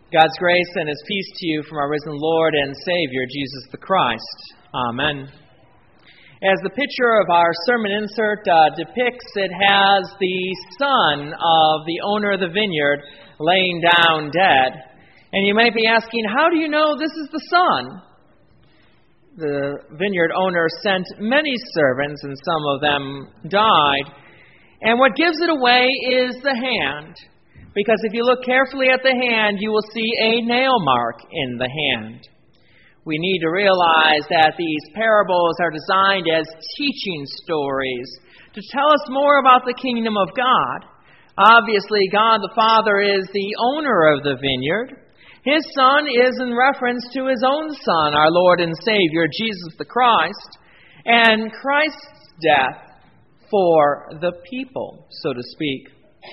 God's grace and His peace to you from our risen Lord and Savior, Jesus the Christ. Amen. As the picture of our sermon insert depicts, it has the son of the owner of the vineyard laying down dead. And you might be asking, how do you know this is the son? The vineyard owner sent many servants, and some of them died. And what gives it away is the hand. Because if you look carefully at the hand, you will see a nail mark in the hand. We need to realize that these parables are designed as teaching stories to tell us more about the kingdom of God. Obviously, God the Father is the owner of the vineyard. His Son is in reference to His own Son, our Lord and Savior, Jesus the Christ, and Christ's death for the people, so to speak.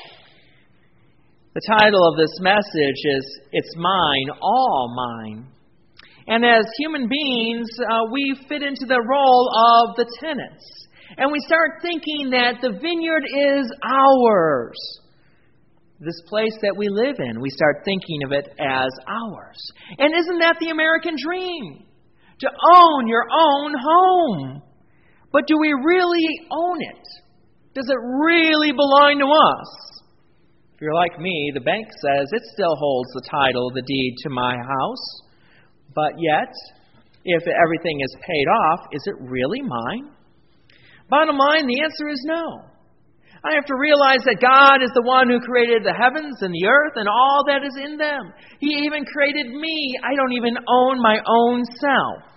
The title of this message is, It's Mine, All Mine. And as human beings, we fit into the role of the tenants. And we start thinking that the vineyard is ours. This place that we live in, we start thinking of it as ours. And isn't that the American dream? To own your own home. But do we really own it? Does it really belong to us? If you're like me, the bank says it still holds the title, the deed to my house. But yet, if everything is paid off, is it really mine? Bottom line, the answer is no. I have to realize that God is the one who created the heavens and the earth and all that is in them. He even created me. I don't even own my own self.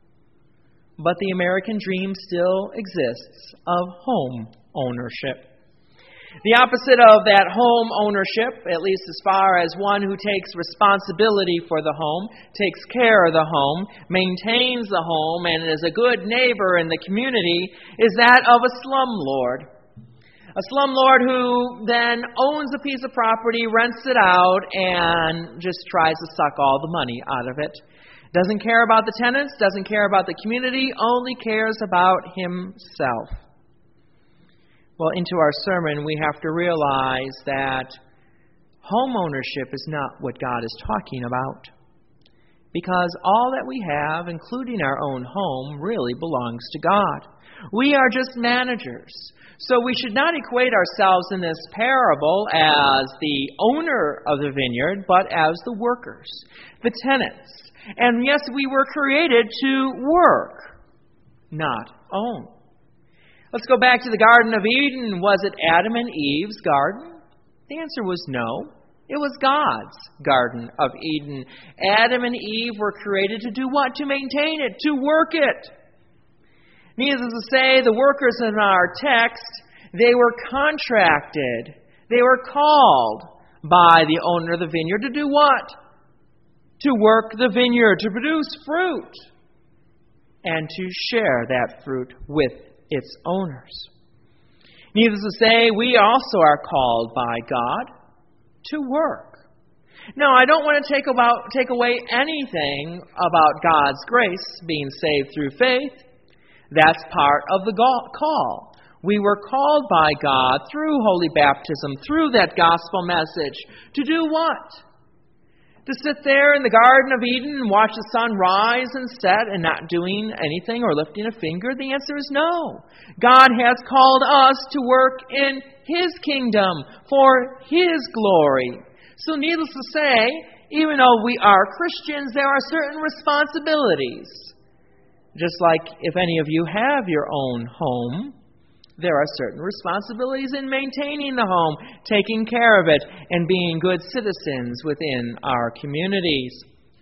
But the American dream still exists of home ownership. The opposite of that home ownership, at least as far as one who takes responsibility for the home, takes care of the home, maintains the home, and is a good neighbor in the community, is that of a slumlord. A slumlord who then owns a piece of property, rents it out, and just tries to suck all the money out of it. Doesn't care about the tenants, doesn't care about the community, only cares about himself. Well, into our sermon, we have to realize that home ownership is not what God is talking about. Because all that we have, including our own home, really belongs to God. We are just managers. So we should not equate ourselves in this parable as the owner of the vineyard, but as the workers, the tenants. And yes, we were created to work, not own. Let's go back to the Garden of Eden. Was it Adam and Eve's garden? The answer was no. It was God's Garden of Eden. Adam and Eve were created to do what? To maintain it, to work it. Needless to say, the workers in our text, they were contracted. They were called by the owner of the vineyard to do what? To work the vineyard, to produce fruit, and to share that fruit with its owners. Needless to say, we also are called by God to work. Now, I don't want to take away anything about God's grace, being saved through faith. That's part of the call. We were called by God through holy baptism, through that gospel message, to do what? To sit there in the Garden of Eden and watch the sun rise and set and not doing anything or lifting a finger? The answer is no. God has called us to work in His kingdom for His glory. So needless to say, even though we are Christians, there are certain responsibilities. Just like if any of you have your own home, there are certain responsibilities in maintaining the home, taking care of it, and being good citizens within our communities.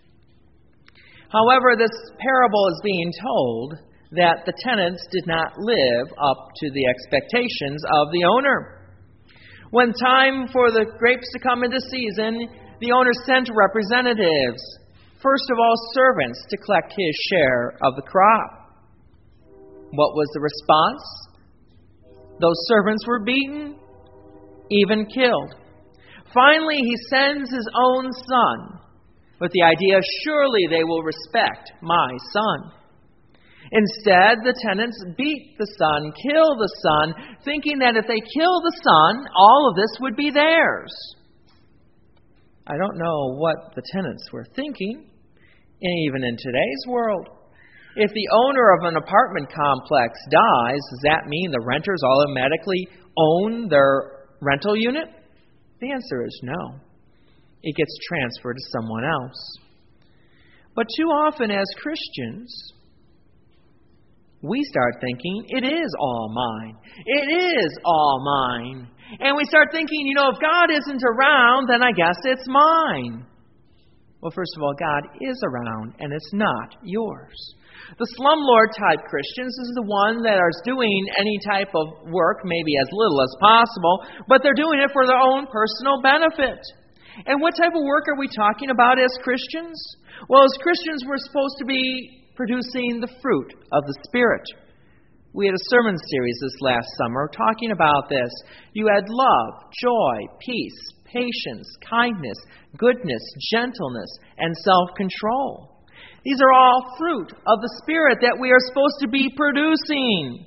However, this parable is being told that the tenants did not live up to the expectations of the owner. When time for the grapes to come into season, the owner sent representatives, first of all servants, to collect his share of the crop. What was the response? Those servants were beaten, even killed. Finally, he sends his own son with the idea, surely they will respect my son. Instead, the tenants beat the son, kill the son, thinking that if they kill the son, all of this would be theirs. I don't know what the tenants were thinking, even in today's world. If the owner of an apartment complex dies, does that mean the renters automatically own their rental unit? The answer is no. It gets transferred to someone else. But too often as Christians, we start thinking, it is all mine. It is all mine. And we start thinking, if God isn't around, then I guess it's mine. Well, first of all, God is around, and it's not yours. The slumlord type Christians is the one that are doing any type of work, maybe as little as possible, but they're doing it for their own personal benefit. And what type of work are we talking about as Christians? Well, as Christians, we're supposed to be producing the fruit of the Spirit. We had a sermon series this last summer talking about this. You had love, joy, peace, patience, kindness, goodness, gentleness, and self-control. These are all fruit of the Spirit that we are supposed to be producing.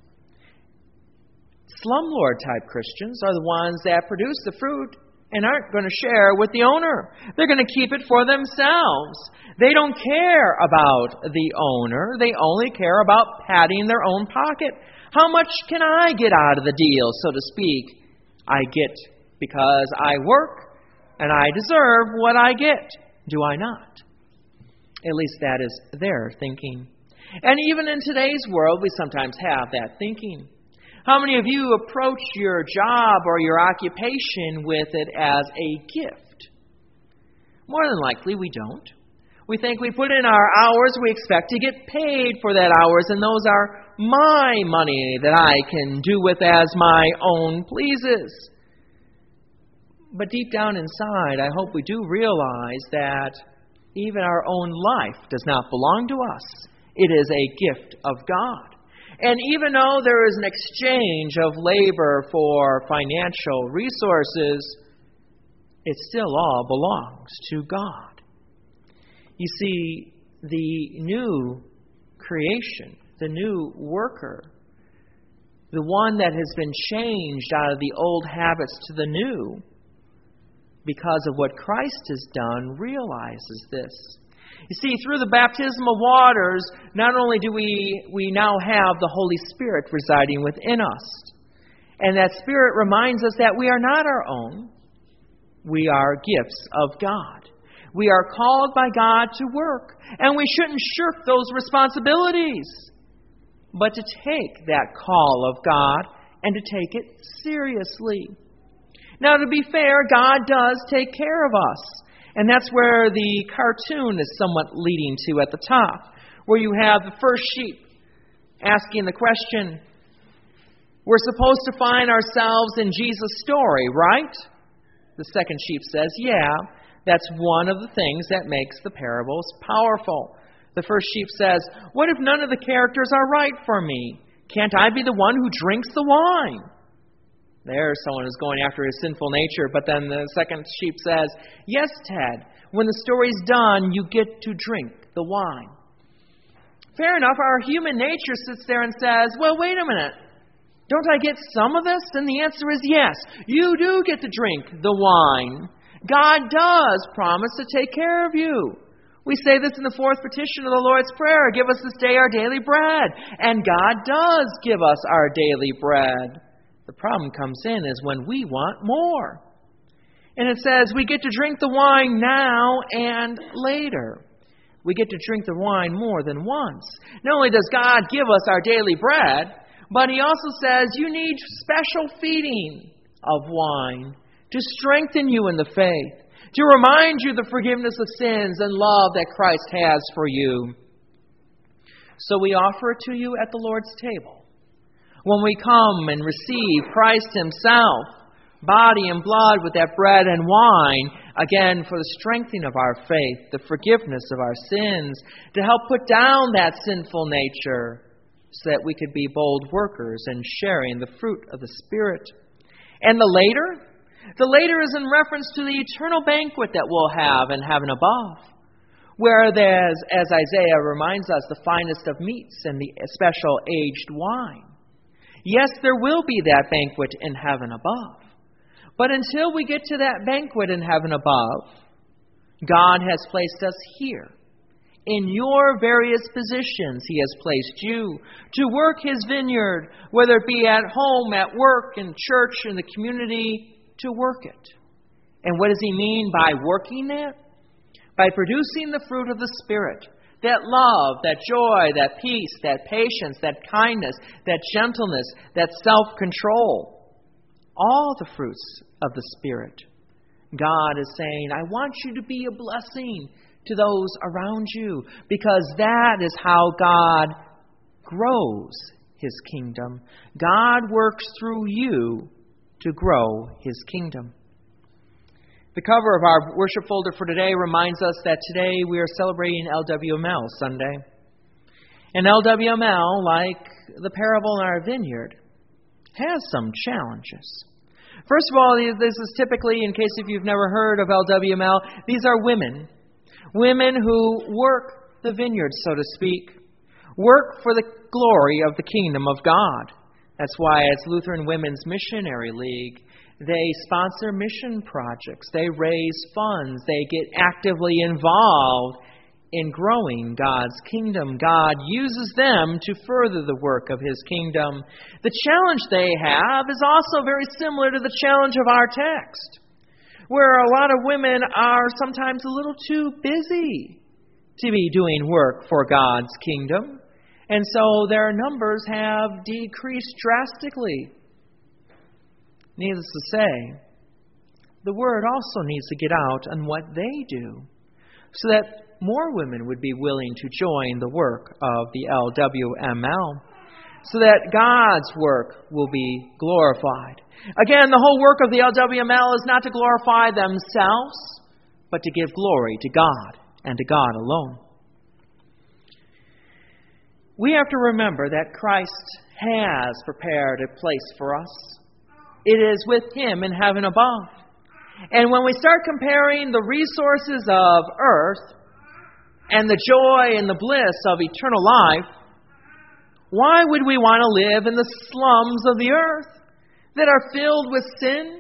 Slumlord type Christians are the ones that produce the fruit and aren't going to share with the owner. They're going to keep it for themselves. They don't care about the owner. They only care about padding their own pocket. How much can I get out of the deal, so to speak? I get because I work and I deserve what I get. Do I not? At least that is their thinking. And even in today's world, we sometimes have that thinking. How many of you approach your job or your occupation with it as a gift? More than likely, we don't. We think we put in our hours, we expect to get paid for that hours, and those are my money that I can do with as my own pleases. But deep down inside, I hope we do realize that even our own life does not belong to us. It is a gift of God. And even though there is an exchange of labor for financial resources, it still all belongs to God. You see, the new creation, the new worker, the one that has been changed out of the old habits to the new, because of what Christ has done, realizes this. You see, through the baptismal waters, not only do we now have the Holy Spirit residing within us, and that Spirit reminds us that we are not our own. We are gifts of God. We are called by God to work, and we shouldn't shirk those responsibilities, but to take that call of God and to take it seriously. Now, to be fair, God does take care of us. And that's where the cartoon is somewhat leading to at the top, where you have the first sheep asking the question, we're supposed to find ourselves in Jesus' story, right? The second sheep says, yeah, that's one of the things that makes the parables powerful. The first sheep says, what if none of the characters are right for me? Can't I be the one who drinks the wine? There's someone who's going after his sinful nature. But then the second sheep says, yes, Ted, when the story's done, you get to drink the wine. Fair enough, our human nature sits there and says, well, wait a minute. Don't I get some of this? And the answer is yes. You do get to drink the wine. God does promise to take care of you. We say this in the fourth petition of the Lord's Prayer, give us this day our daily bread. And God does give us our daily bread. The problem comes in is when we want more. And it says we get to drink the wine now and later. We get to drink the wine more than once. Not only does God give us our daily bread, but He also says you need special feeding of wine to strengthen you in the faith, to remind you the forgiveness of sins and love that Christ has for you. So we offer it to you at the Lord's table. When we come and receive Christ Himself, body and blood with that bread and wine, again for the strengthening of our faith, the forgiveness of our sins, to help put down that sinful nature so that we could be bold workers and sharing the fruit of the Spirit. And the later is in reference to the eternal banquet that we'll have in heaven above, where there's, as Isaiah reminds us, the finest of meats and the special aged wine. Yes, there will be that banquet in heaven above. But until we get to that banquet in heaven above, God has placed us here. In your various positions, He has placed you to work His vineyard, whether it be at home, at work, in church, in the community, to work it. And what does He mean by working it? By producing the fruit of the Spirit. That love, that joy, that peace, that patience, that kindness, that gentleness, that self-control. All the fruits of the Spirit. God is saying, I want you to be a blessing to those around you, because that is how God grows His kingdom. God works through you to grow His kingdom. The cover of our worship folder for today reminds us that today we are celebrating LWML Sunday. And LWML, like the parable in our vineyard, has some challenges. First of all, this is typically, in case if you've never heard of LWML, these are women. Women who work the vineyard, so to speak. Work for the glory of the kingdom of God. That's why as Lutheran Women's Missionary League, they sponsor mission projects. They raise funds. They get actively involved in growing God's kingdom. God uses them to further the work of His kingdom. The challenge they have is also very similar to the challenge of our text, where a lot of women are sometimes a little too busy to be doing work for God's kingdom. And so their numbers have decreased drastically. Needless to say, the word also needs to get out on what they do, so that more women would be willing to join the work of the LWML, so that God's work will be glorified. Again, the whole work of the LWML is not to glorify themselves, but to give glory to God and to God alone. We have to remember that Christ has prepared a place for us. It is with Him in heaven above. And when we start comparing the resources of earth and the joy and the bliss of eternal life, why would we want to live in the slums of the earth that are filled with sin,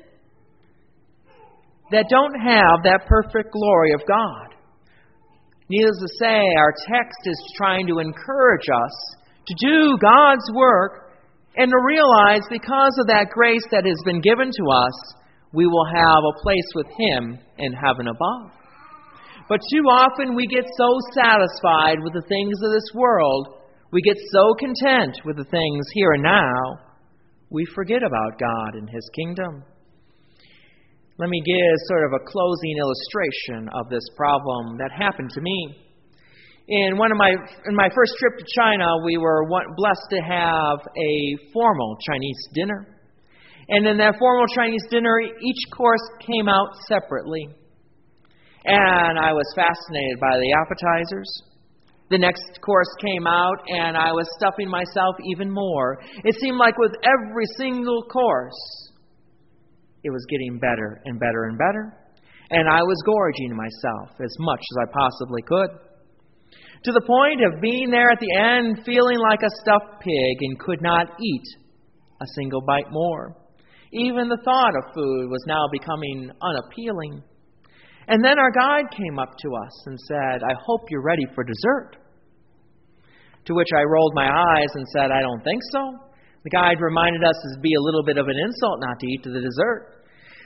that don't have that perfect glory of God? Needless to say, our text is trying to encourage us to do God's work and to realize because of that grace that has been given to us, we will have a place with Him in heaven above. But too often we get so satisfied with the things of this world, we get so content with the things here and now, we forget about God and His kingdom. Let me give sort of a closing illustration of this problem that happened to me. In my first trip to China, we were blessed to have a formal Chinese dinner. And in that formal Chinese dinner, each course came out separately. And I was fascinated by the appetizers. The next course came out, and I was stuffing myself even more. It seemed like with every single course, it was getting better and better and better. And I was gorging myself as much as I possibly could, to the point of being there at the end feeling like a stuffed pig and could not eat a single bite more. Even the thought of food was now becoming unappealing. And then our guide came up to us and said, "I hope you're ready for dessert." To which I rolled my eyes and said, "I don't think so." The guide reminded us it'd be a little bit of an insult not to eat the dessert.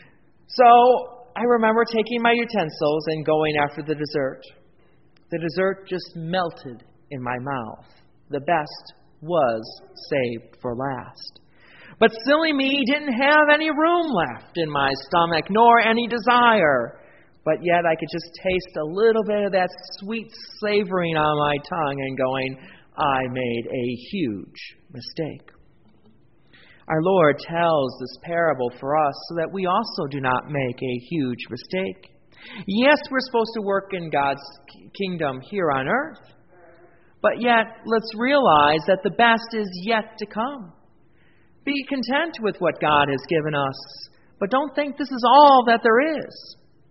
So I remember taking my utensils and going after the dessert. The dessert just melted in my mouth. The best was saved for last. But silly me didn't have any room left in my stomach, nor any desire. But yet I could just taste a little bit of that sweet savoring on my tongue and going, I made a huge mistake. Our Lord tells this parable for us so that we also do not make a huge mistake. Yes, we're supposed to work in God's kingdom here on earth. But yet, let's realize that the best is yet to come. Be content with what God has given us, but don't think this is all that there is.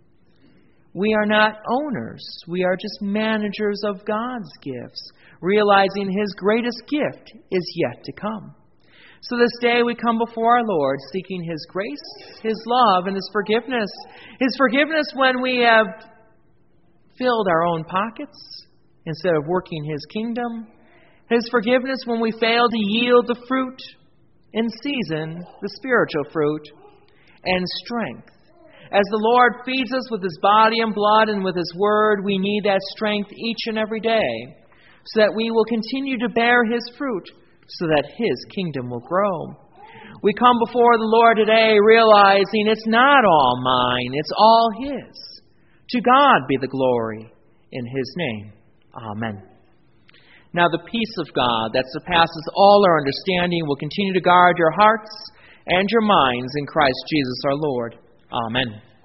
We are not owners. We are just managers of God's gifts, realizing His greatest gift is yet to come. So this day we come before our Lord, seeking His grace, His love, and His forgiveness. His forgiveness when we have filled our own pockets instead of working His kingdom. His forgiveness when we fail to yield the fruit in season, the spiritual fruit, and strength. As the Lord feeds us with His body and blood and with His word, we need that strength each and every day so that we will continue to bear His fruit, so that His kingdom will grow. We come before the Lord today realizing it's not all mine, it's all His. To God be the glory in His name. Amen. Now the peace of God that surpasses all our understanding will continue to guard your hearts and your minds in Christ Jesus our Lord. Amen.